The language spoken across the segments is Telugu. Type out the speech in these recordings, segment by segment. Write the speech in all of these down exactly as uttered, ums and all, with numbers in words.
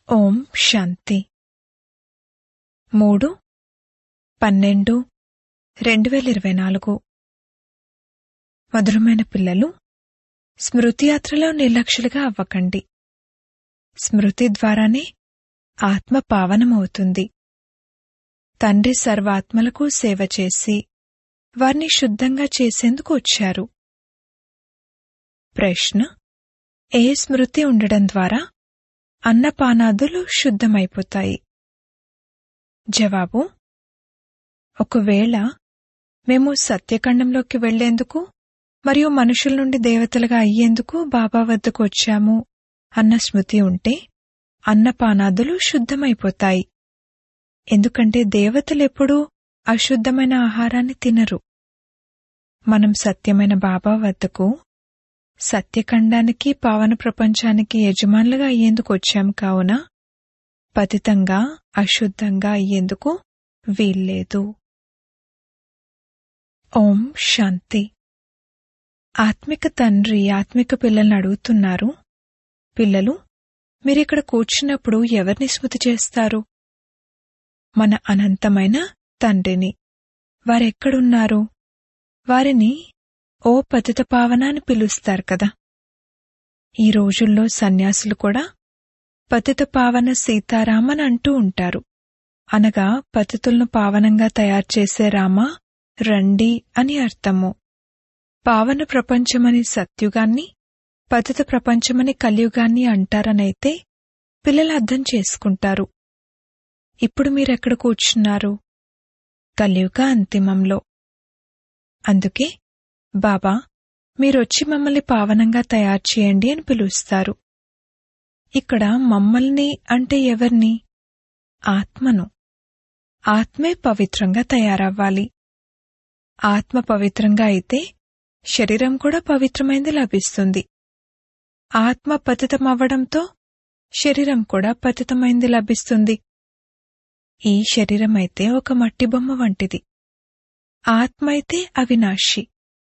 ఓం శాంతి. మూడు పన్నెండు రెండు వేల ఇరవై నాలుగు. మధురమైన పిల్లలు, స్మృతి యాత్రలో నిర్లక్ష్యులుగా అవ్వకండి. స్మృతి ద్వారానే ఆత్మ పావనమవుతుంది. తండ్రి సర్వాత్మలకు సేవ చేసి వారిని శుద్ధంగా చేసేందుకు వచ్చారు. ప్రశ్న: ఏ స్మృతి ఉండడం ద్వారా అన్నపానాదులు శుద్ధమైపోతాయి? జవాబు: ఒకవేళ మేము సత్యఖండంలోకి వెళ్లేందుకు మరియు మనుషుల నుండి దేవతలుగా అయ్యేందుకు బాబా వద్దకు వచ్చాము అన్న స్మృతి ఉంటే అన్నపానాదులు శుద్ధమైపోతాయి. ఎందుకంటే దేవతలెప్పుడూ అశుద్ధమైన ఆహారాన్ని తినరు. మనం సత్యమైన బాబా వద్దకు సత్యఖండానికి పావన ప్రపంచానికి యజమానులుగా అయ్యేందుకు వచ్చాం కావున పతితంగా అశుద్ధంగా అయ్యేందుకు వీల్లేదు. ఓం శాంతి. ఆత్మిక తండ్రి ఆత్మిక పిల్లల్ని అడుగుతున్నారు, పిల్లలు, మీరిక్కడ కూర్చున్నప్పుడు ఎవరిని స్మృతి చేస్తారు? మన అనంతమైన తండ్రిని. వారెక్కడున్నారు? వారిని ఓ పతిత పావన అని పిలుస్తారు కదా. ఈ రోజుల్లో సన్యాసులు కూడా పతిత పావన సీతారామన్ అంటూ ఉంటారు. అనగా పతితులను పావనంగా తయారుచేసే రామ రండి అని అర్థము. పావన ప్రపంచమని సత్యుగాన్ని, పతిత ప్రపంచమని కలియుగాన్ని అంటారనైతే పిల్లలు అర్థం చేసుకుంటారు. ఇప్పుడు మీరెక్కడ కూర్చున్నారు? కలియుగ అంతిమంలో. అందుకే బాబా మీరొచ్చి మమ్మల్ని పావనంగా తయారు చేయండి అని పిలుస్తారు. ఇక్కడ మమ్మల్ని అంటే ఎవరిని? ఆత్మను. ఆత్మే పవిత్రంగా తయారవ్వాలి. ఆత్మ పవిత్రంగా అయితే శరీరం కూడా పవిత్రమైంది లభిస్తుంది. ఆత్మ పతితమవ్వడంతో శరీరం కూడా పతితమైంది లభిస్తుంది. ఈ శరీరమైతే ఒక మట్టి బొమ్మ వంటిది. ఆత్మ అయితే అవినాశి.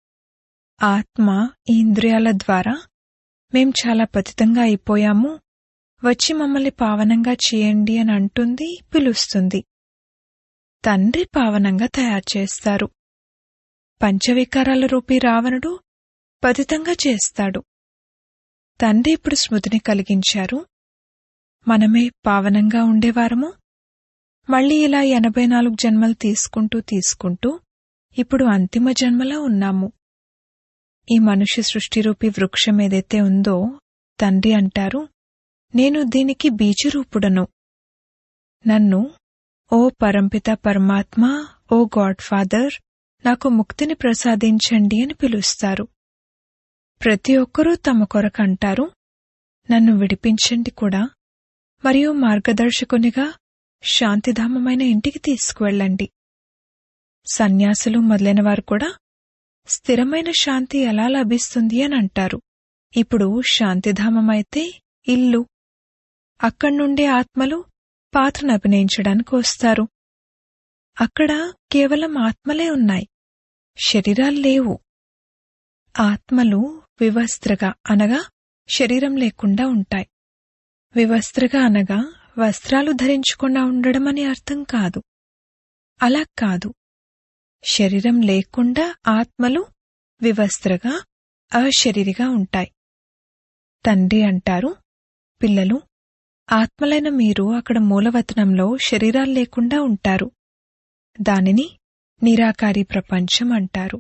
ఆత్మ ఈ ఇంద్రియాల ద్వారా మేం చాలా పతితంగా అయిపోయాము, వచ్చి మమ్మల్ని పావనంగా చేయండి అని అంటుంది, పిలుస్తుంది. తండ్రి పావనంగా తయారు చేస్తారు. పంచవికారాల రూపీ రావణుడు పతితంగా చేస్తాడు. తండ్రి ఇప్పుడు స్మృతిని కలిగించారు. మనమే పావనంగా ఉండేవారము. మళ్లీ ఇలా ఎనభై నాలుగు జన్మలు తీసుకుంటూ తీసుకుంటూ ఇప్పుడు అంతిమ జన్మలో ఉన్నాము. ఈ మనుష్య సృష్టిరూపీ వృక్షం ఏదైతే ఉందో తండ్రి అంటారు, నేను దీనికి బీజరూపుడను. నన్ను ఓ పరంపిత పరమాత్మ, ఓ గాడ్ ఫాదర్, నాకు ముక్తిని ప్రసాదించండి అని పిలుస్తారు. ప్రతి ఒక్కరూ తమ కొరకంటారు, నన్ను విడిపించండి కూడా, మరియు మార్గదర్శకునిగా శాంతిధామమైన ఇంటికి తీసుకువెళ్ళండి. సన్యాసులు మొదలైనవారు కూడా స్థిరమైన శాంతి ఎలా లభిస్తుంది అని అంటారు. ఇప్పుడు శాంతిధామమైతే ఇల్లు. అక్కడ్నుండే ఆత్మలు పాత్రను అభినయించడానికి వస్తారు. అక్కడ కేవలం ఆత్మలే ఉన్నాయి, శరీరాలు లేవు. ఆత్మలు వివస్త్రగా అనగా శరీరం లేకుండా ఉంటాయి. వివస్త్రగా అనగా వస్త్రాలు ధరించకుండా ఉండడం అని అర్థం కాదు. అలా కాదు. శరీరం లేకుండా ఆత్మలు వివస్త్రగా అశరీరిగా ఉంటాయి. తండ్రి అంటారు, పిల్లలు, ఆత్మలైన మీరు అక్కడ మూలవతనంలో శరీరాలు లేకుండా ఉంటారు. దానిని నిరాకారి ప్రపంచం అంటారు.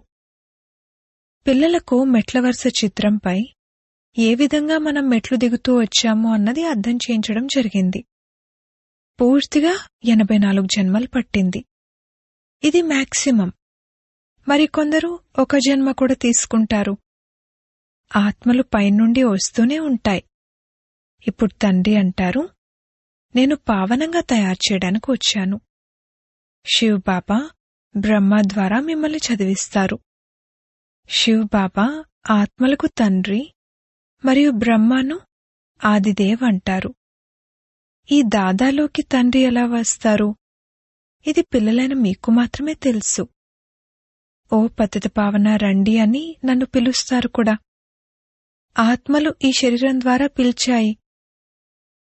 పిల్లలకు మెట్లవరుస చిత్రంపై ఏ విధంగా మనం మెట్లు దిగుతూ వచ్చామో అన్నది అర్థం చేయించడం జరిగింది. పూర్తిగా ఎనభై నాలుగు జన్మలు పట్టింది. ఇది మ్యాక్సిమం. మరికొందరు ఒక జన్మ కూడా తీసుకుంటారు. ఆత్మలు పైనుండి వస్తూనే ఉంటాయి. ఇప్పుడు తండ్రి అంటారు, నేను పావనంగా తయారు చేయడానికి వచ్చాను. శివ్ బాబా బ్రహ్మ ద్వారా మిమ్మల్ని చదివిస్తారు. శివ్ బాబా ఆత్మలకు తండ్రి మరియు బ్రహ్మను ఆదిదేవ్ అంటారు. ఈ దాదాలోకి తండ్రి ఎలా వస్తారు? ఇది పిల్లలైన మీకు మాత్రమే తెలుసు. ఓ పతిత పావన రండి అని నన్ను పిలుస్తారు కూడా. ఆత్మలు ఈ శరీరం ద్వారా పిలిచాయి.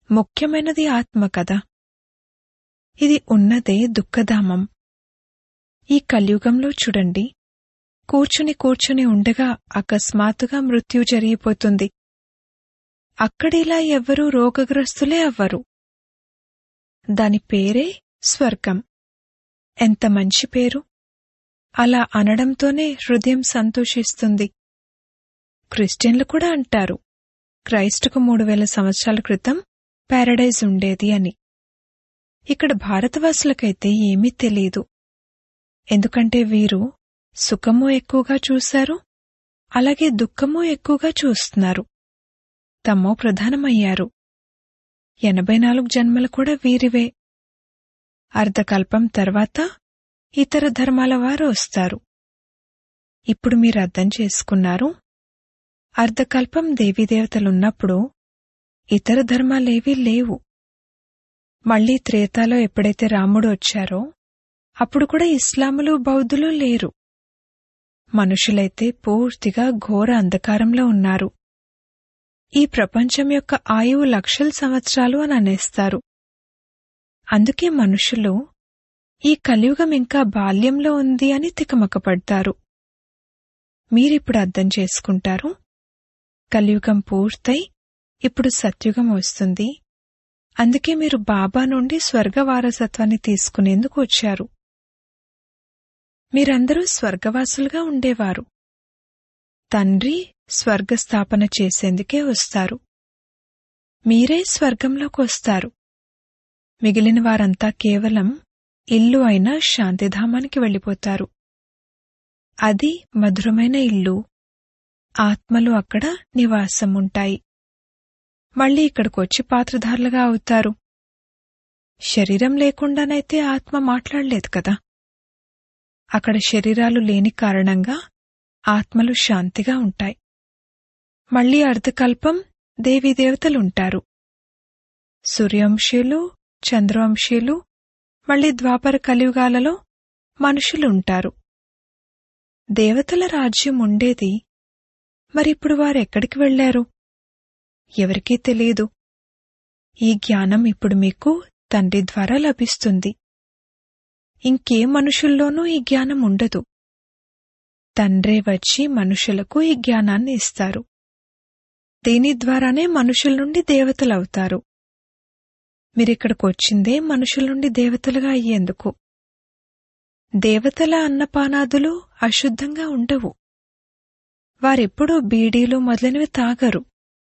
ముఖ్యమైనది ఆత్మ కదా. ఇది ఉన్నదే దుఃఖధామం. ఈ కలియుగంలో చూడండి, కూర్చుని కూర్చుని ఉండగా అకస్మాత్తుగా మృత్యు జరిగిపోతుంది. అక్కడిలా ఎవ్వరూ రోగగ్రస్తులే అవ్వరు. దాని పేరే స్వర్గం. ఎంత మంచి పేరు! అలా అనడంతోనే హృదయం సంతోషిస్తుంది. క్రిస్టియన్లు కూడా అంటారు, క్రైస్టుకు మూడు వేల సంవత్సరాల క్రితం పారడైజ్ ఉండేది అని. ఇక్కడ భారతవాసులకైతే ఏమీ తెలీదు. ఎందుకంటే వీరు సుఖమూ ఎక్కువగా చూశారు, అలాగే దుఃఖమూ ఎక్కువగా చూస్తున్నారు. తమో ప్రధానమయ్యారు. ఎనభై నాలుగు జన్మలు కూడా వీరివే. అర్ధకల్పం తర్వాత ఇతర ధర్మాల వారు వస్తారు. ఇప్పుడు మీరు అర్థం చేసుకున్నారు, అర్ధకల్పం దేవీదేవతలున్నప్పుడు ఇతర ధర్మాలేవీ లేవు. మళ్లీ త్రేతాలో ఎప్పుడైతే రాముడు వచ్చారో అప్పుడు కూడా ఇస్లాములు బౌద్ధులు లేరు. మనుషులైతే పూర్తిగా ఘోర అంధకారంలో ఉన్నారు. ఈ ప్రపంచం యొక్క ఆయువు లక్షల సంవత్సరాలు అని అనేస్తారు. అందుకే మనుషులు ఈ కలియుగం ఇంకా బాల్యంలో ఉంది అని తికమకపడ్డారు. మీరిప్పుడు అర్థం చేసుకుంటారు, కలియుగం పూర్తయి ఇప్పుడు సత్యుగం వస్తుంది. అందుకే మీరు బాబా నుండి స్వర్గ వారసత్వాన్ని తీసుకునేందుకు వచ్చారు. మీరందరూ స్వర్గవాసులుగా ఉండేవారు. తండ్రి స్వర్గస్థాపన చేసేందుకే వస్తారు. మీరే స్వర్గంలోకి వస్తారు. మిగిలిన వారంతా కేవలం ఇల్లు అయిన శాంతిధామానికి వెళ్ళిపోతారు. అది మధురమైన ఇల్లు. ఆత్మలు అక్కడ నివాసం ఉంటాయి. మళ్లీ ఇక్కడికొచ్చి పాత్రధారులుగా అవుతారు. శరీరం లేకుండానైతే ఆత్మ మాట్లాడలేదు కదా. అక్కడ శరీరాలు లేని కారణంగా ఆత్మలు శాంతిగా ఉంటాయి. మళ్లీ అర్ధకల్పం దేవీదేవతలుంటారు. సూర్యవంశీయులు, చంద్రవంశీయులు, మళ్లీ ద్వాపర కలియుగాలలో మనుషులుంటారు. దేవతల రాజ్యం ఉండేది. మరిప్పుడు వారెక్కడికి వెళ్లారు? ఎవరికీ తెలియదు. ఈ జ్ఞానం ఇప్పుడు మీకు తండ్రి ద్వారా లభిస్తుంది. ఇంకే మనుషుల్లోనూ ఈ జ్ఞానం ఉండదు. తండ్రే వచ్చి మనుషులకు ఈ జ్ఞానాన్ని ఇస్తారు. దీని ద్వారానే మనుషుల నుండి దేవతలవుతారు. మీరిక్కడికొచ్చిందే మనుషుల నుండి దేవతలుగా అయ్యేందుకు. దేవతల అన్నపానాదులు అశుద్ధంగా ఉండవు. వారెప్పుడూ బీడీలు మొదలైనవి తాగరు.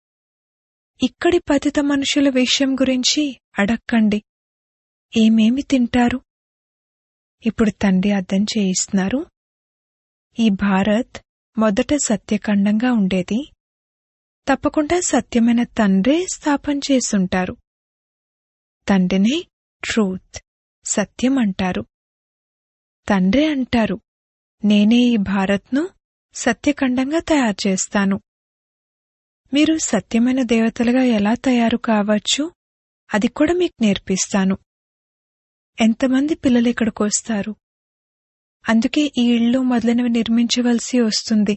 ఇక్కడి పతిత మనుషుల విషయం గురించి అడక్కండి. ఏమేమి తింటారు? ఇప్పుడు తండ్రి అర్థం చేయిస్తున్నారు. ఈ భారత్ మొదట సత్యఖండంగా ఉండేది. తప్పకుండా సత్యమైన తండ్రే స్థాపన చేసుంటారు. తండ్రినే ట్రూత్, సత్యం అంటారు. తండ్రే అంటారు, నేనే ఈ భారత్ను సత్యఖండంగా తయారు చేస్తాను. మీరు సత్యమైన దేవతలుగా ఎలా తయారు కావచ్చు అది కూడా మీకు నేర్పిస్తాను. ఎంతమంది పిల్లలు ఇక్కడికొస్తారు? అందుకే ఈ ఇళ్ళు మొదలైనవి నిర్మించవలసి వస్తుంది.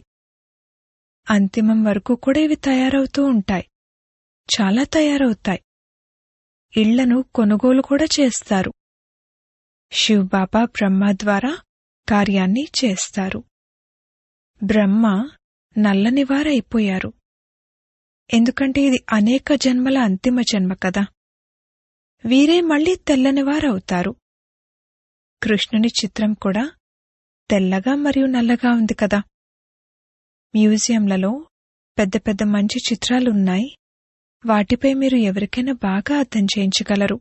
అంతిమం వరకు కూడా ఇవి తయారవుతూ ఉంటాయి. చాలా తయారవుతాయి. ఇళ్లను కొనుగోలు కూడా చేస్తారు. శివబాబా బ్రహ్మ ద్వారా కార్యాన్ని చేస్తారు. బ్రహ్మ నల్లనివారైపోయారు. ఎందుకంటే ఇది అనేక జన్మల అంతిమ జన్మ కదా. వీరే మళ్లీ తెల్లనివారవుతారు. కృష్ణుని చిత్రం కూడా తెల్లగా మరియు నల్లగా ఉంది కదా. మ్యూజియంలలో పెద్ద పెద్ద మంచి చిత్రాలున్నాయి. వాటిపై మీరు ఎవరికైనా బాగా అర్థం చేయించగలరు.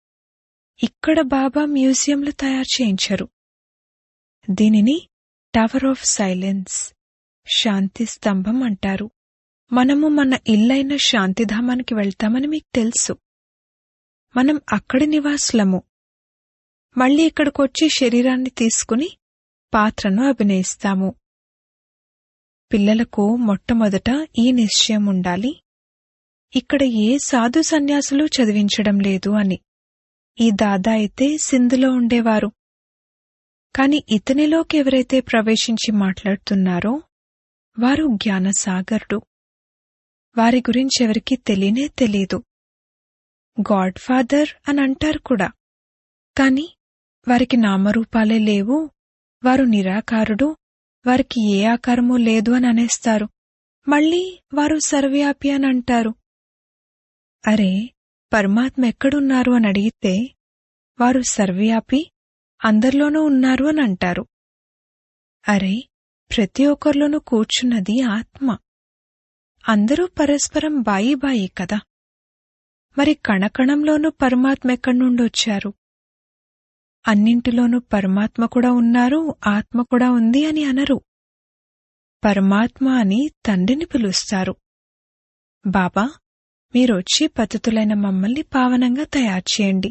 ఇక్కడ బాబా మ్యూజియంలు తయారు చేయించరు. దీనిని టవర్ ఆఫ్ సైలెన్స్, శాంతి స్తంభం అంటారు. మనము మన ఇల్లైన శాంతిధామానికి వెళ్తామని మీకు తెలుసు. మనం అక్కడి నివాసులము. మళ్లీ ఇక్కడికొచ్చి శరీరాన్ని తీసుకుని పాత్రను అభినయిస్తాము. పిల్లలకు మొట్టమొదట ఈ నిశ్చయం ఉండాలి, ఇక్కడ ఏ సాధు సన్యాసులు చదివించడం లేదు అని. ఈ దాదా అయితే సింధులో ఉండేవారు. కాని ఇతనిలోకి ఎవరైతే ప్రవేశించి మాట్లాడుతున్నారో వారు జ్ఞానసాగరుడు. వారి గురించెవరికీ తెలియనే తెలీదు. గాడ్ ఫాదర్ అని అంటారు కూడా. కాని వారికి నామరూపాలే లేవు, వారు నిరాకారుడు, వారికి ఏ ఆకారమూ లేదు అని అనేస్తారు. మళ్ళీ వారు సర్వవ్యాపి అని అంటారు. అరే, పరమాత్మ ఎక్కడున్నారు అని అడిగితే వారు సర్వవ్యాపి, అందరిలోనూ ఉన్నారు అని అంటారు. అరే, ప్రతి ఒక్కరిలోనూ కూర్చున్నది ఆత్మ. అందరూ పరస్పరం బాయి బాయి కదా. మరి కణకణంలోనూ పరమాత్మ ఎక్కడి నుండి వచ్చారు? అన్నింటిలోనూ పరమాత్మ కూడా ఉన్నారు, ఆత్మ కూడా ఉంది అని అనరు. పరమాత్మ అని తండ్రిని పిలుస్తారు. బాబా, మీరొచ్చి పతితులైన మమ్మల్ని పావనంగా తయారు చేయండి.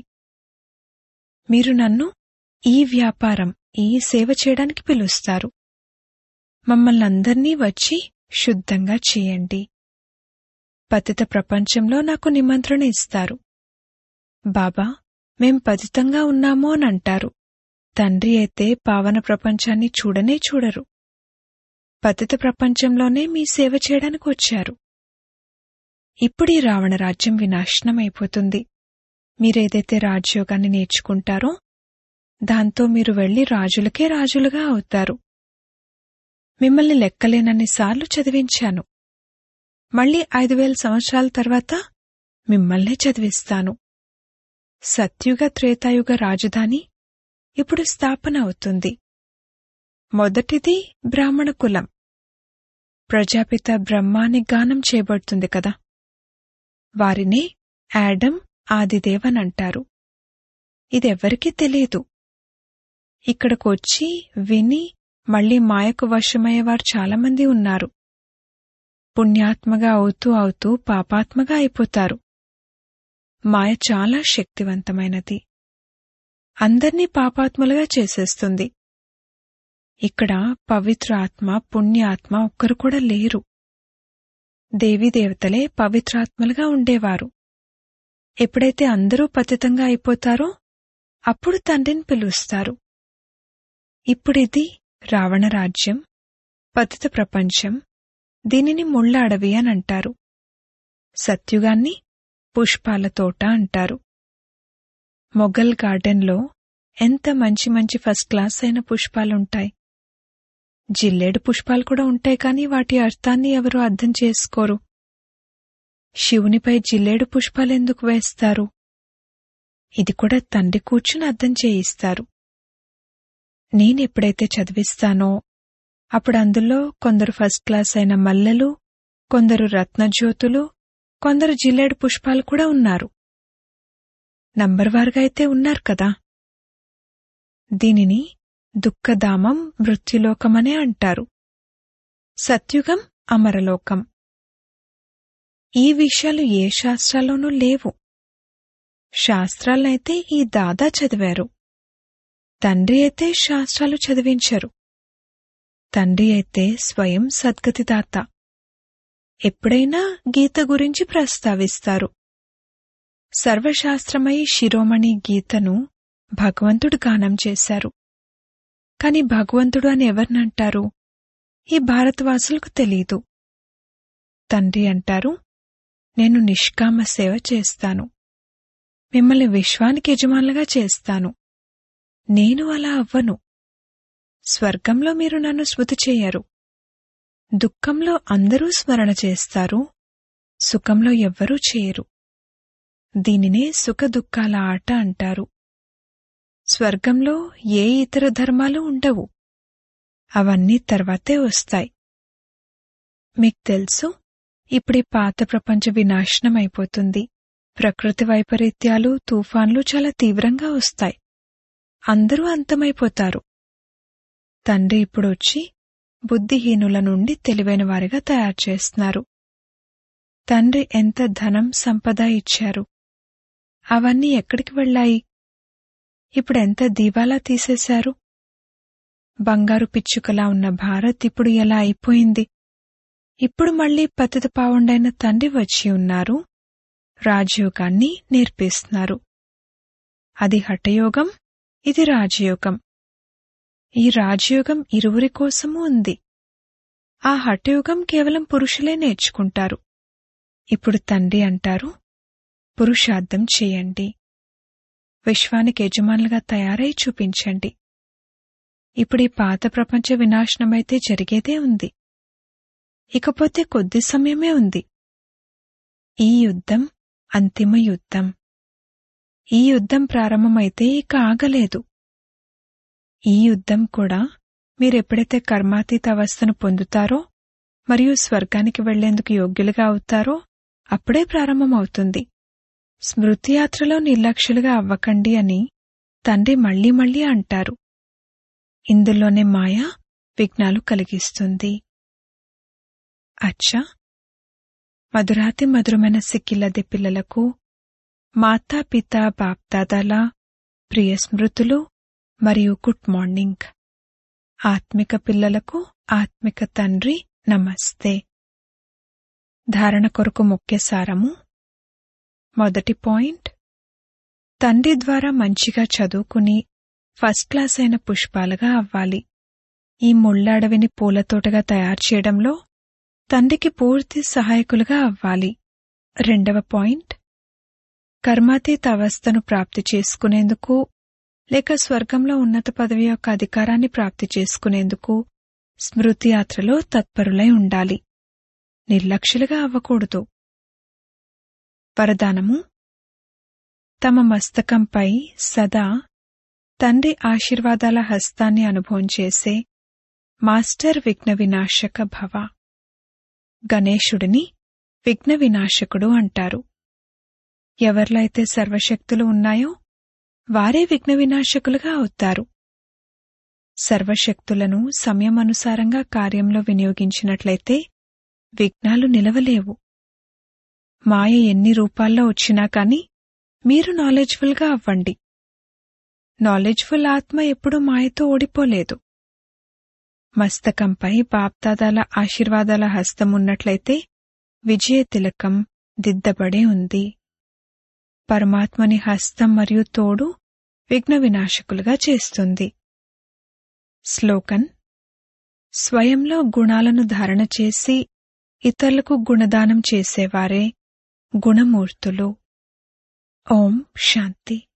మీరు నన్ను ఈ వ్యాపారం, ఈ సేవ చేయడానికి పిలుస్తారు. మమ్మల్నందర్నీ వచ్చి శుద్ధంగా చేయండి. పతిత ప్రపంచంలో నాకు నిమంత్రణ ఇస్తారు. బాబా, మేం పతితంగా ఉన్నాము అని అంటారు. తండ్రి అయితే పావన ప్రపంచాన్ని చూడనే చూడరు. పతిత ప్రపంచంలోనే మీ సేవ చేయడానికి వచ్చారు. ఇప్పుడీ రావణ రాజ్యం వినాశనమైపోతుంది. మీరేదైతే రాజయోగాన్ని నేర్చుకుంటారో దాంతో మీరు వెళ్లి రాజులకే రాజులుగా అవుతారు. మిమ్మల్ని లెక్కలేనన్నిసార్లు చదివించాను. మళ్లీ ఐదు వేల సంవత్సరాల తర్వాత మిమ్మల్నే చదివిస్తాను. సత్యుగ త్రేతాయుగ రాజధాని ఇప్పుడు స్థాపన అవుతుంది. మొదటిది బ్రాహ్మణ కులం. ప్రజాపిత బ్రహ్మాని గానం చేయబడుతుంది కదా. వారినే యాడమ్ ఆదిదేవనంటారు. ఇదెవ్వరికీ తెలియదు. ఇక్కడకొచ్చి విని మళ్లీ మాయకు వశమయ్యేవారు చాలామంది ఉన్నారు. పుణ్యాత్మగా అవుతూ అవుతూ పాపాత్మగా అయిపోతారు. మాయ చాలా శక్తివంతమైనది. అందర్నీ పాపాత్ములుగా చేసేస్తుంది. ఇక్కడ పవిత్ర ఆత్మ, పుణ్యాత్మ ఒక్కరు కూడా లేరు. దేవీదేవతలే పవిత్రాత్మలుగా ఉండేవారు. ఎప్పుడైతే అందరూ పతితంగా అయిపోతారో అప్పుడు తండ్రిని పిలుస్తారు. ఇప్పుడిది రావణరాజ్యం, పతిత ప్రపంచం. దీనిని ముళ్ళ అడవి అనంటారు. సత్యుగాన్ని పుష్పాల తోట అంటారు. మొఘల్ గార్డెన్లో ఎంత మంచి మంచి ఫస్ట్ క్లాస్ అయిన పుష్పాలుంటాయి. జిల్లేడు పుష్పాలు కూడా ఉంటాయి, కానీ వాటి అర్థాన్ని ఎవరూ అర్థం చేసుకోరు. శివునిపై జిల్లేడు పుష్పాలెందుకు వేస్తారు? ఇది కూడా తండ్రి కూర్చుని అర్థం చేయిస్తారు. నేనెప్పుడైతే చదివిస్తానో అప్పుడు అందులో కొందరు ఫస్ట్ క్లాస్ అయిన మల్లెలు, కొందరు రత్నజ్యోతులు, కొందరు జిల్లేడు పుష్పాలు కూడా ఉన్నారు. నంబర్వారుగా అయితే ఉన్నారు కదా. దీనిని దుఃఖధామం, మృత్యులోకమనే అంటారు. సత్యుగం, అమరలోకం. ఈ విషయాలు ఏ శాస్త్రాల్లోనూ లేవు. శాస్త్రాలనైతే ఈ దాదా చదివారు. తండ్రి అయితే శాస్త్రాలు చదివించరు. తండ్రి అయితే స్వయం సద్గతిదాత. ఎప్పుడైనా గీత గురించి ప్రస్తావిస్తారు. సర్వశాస్త్రమై శిరోమణి గీతను భగవంతుడు గానం చేశారు. కాని భగవంతుడు అని ఎవరినంటారు? ఈ భారతవాసులకు తెలీదు. తండ్రి అంటారు, నేను నిష్కామ సేవ చేస్తాను. మిమ్మల్ని విశ్వానికి యజమానులుగా చేస్తాను. నేను అలా అవ్వను. స్వర్గంలో మీరు నన్ను స్మృతి చేయరు. దుఃఖంలో అందరూ స్మరణ చేస్తారు, సుఖంలో ఎవ్వరూ చేయరు. దీనినే సుఖదుఖాల ఆట అంటారు. స్వర్గంలో ఏ ఇతర ధర్మాలు ఉండవు. అవన్నీ తర్వాతే వస్తాయి. మీకు తెలుసు, ఇప్పుడీ పాత ప్రపంచ వినాశనమైపోతుంది. ప్రకృతి వైపరీత్యాలు, తుఫాన్లు చాలా తీవ్రంగా వస్తాయి. అందరూ అంతమైపోతారు. తండ్రి ఇప్పుడొచ్చి బుద్ధిహీనుల నుండి తెలివైన వారిగా తయారు చేస్తున్నారు. తండ్రి ఎంత ధనం, సంపద ఇచ్చారు. అవన్నీ ఎక్కడికి వెళ్లాయి? ఇప్పుడెంత దీవాలా తీసేశారు. బంగారు పిచ్చుకలా ఉన్న భారత్ ఇప్పుడు ఎలా అయిపోయింది. ఇప్పుడు మళ్లీ పతిత పావుండైన తండ్రి వచ్చి ఉన్నారు. రాజయోగాన్ని నేర్పిస్తున్నారు. అది హఠయోగం, ఇది రాజయోగం. ఈ రాజయోగం ఇరువురి కోసమూ ఉంది. ఆ హఠయోగం కేవలం పురుషులే నేర్చుకుంటారు. ఇప్పుడు తండ్రి అంటారు, పురుషార్థం చేయండి. విశ్వానికి యజమానులుగా తయారై చూపించండి. ఇప్పుడు ఈ పాత ప్రపంచ వినాశనమైతే జరిగేదే ఉంది. ఇకపోతే కొద్ది సమయమే ఉంది. ఈ యుద్ధం అంతిమ యుద్ధం. ఈ యుద్ధం ప్రారంభమైతే ఇక ఆగలేదు. ఈ యుద్ధం కూడా మీరెప్పుడైతే కర్మాతీత అవస్థను పొందుతారో మరియు స్వర్గానికి వెళ్లేందుకు యోగ్యులుగా అవుతారో అప్పుడే ప్రారంభమవుతుంది. స్మృతియాత్రలో నిర్లక్ష్యులుగా అవ్వకండి అని తండ్రి మళ్లీ మళ్లీ అంటారు. ఇందులోనే మాయ విఘ్నాలు కలిగిస్తుంది. అచ్చా, మధురాతి మధురమైన సిక్కిలది పిల్లలకు మాతాపిత బాప్దాదాల ప్రియ స్మృతులు మరియు గుడ్ మార్నింగ్. ఆత్మిక పిల్లలకు ఆత్మిక తండ్రి నమస్తే. ధారణ కొరకు ముఖ్య సారము. మొదటి పాయింట్, తండ్రి ద్వారా మంచిగా చదువుకుని ఫస్ట్ క్లాస్ అయిన పుష్పాలుగా అవ్వాలి. ఈ ముళ్ళ అడవిని పూలతోటగా తయారు చేయడంలో తండ్రికి పూర్తి సహాయకులుగా అవ్వాలి. రెండవ పాయింట్, కర్మాతీత అవస్థను ప్రాప్తి చేసుకునేందుకు లేక స్వర్గంలో ఉన్నత పదవి యొక్క అధికారాన్ని ప్రాప్తి చేసుకునేందుకు స్మృతి యాత్రలో తత్పరులై ఉండాలి. నిర్లక్ష్యులుగా అవ్వకూడదు. వరదానము. తమ మస్తకంపై సదా తండ్రి ఆశీర్వాదాల హస్తాన్ని అనుభవం చేసే మాస్టర్ విఘ్న వినాశక భవ. గణేశుడిని విఘ్న వినాశకుడు అంటారు. ఎవరిలో అయితే సర్వశక్తులు ఉన్నాయో వారే విఘ్న వినాశకులుగా అవుతారు. సర్వశక్తులను సమయమనుసారంగా కార్యంలో వినియోగించినట్లయితే విఘ్నాలు నిలవలేవు. మాయ ఎన్ని రూపాల్లో వచ్చినా కాని మీరు నాలెడ్జ్ఫుల్గా అవ్వండి. నాలెడ్జ్ఫుల్ ఆత్మ ఎప్పుడూ మాయతో ఓడిపోలేదు. మస్తకంపై బాప్దాదాల ఆశీర్వాదాల హస్తం ఉన్నట్లయితే విజయ తిలకం దిద్దబడే ఉంది. పరమాత్మని హస్తం మరియు తోడు విఘ్న వినాశకులుగా చేస్తుంది. స్లోగన్. స్వయంలో గుణాలను ధారణ చేసి ఇతరులకు గుణదానం చేసేవారే గుణమూర్తులు. ఓం శాంతి.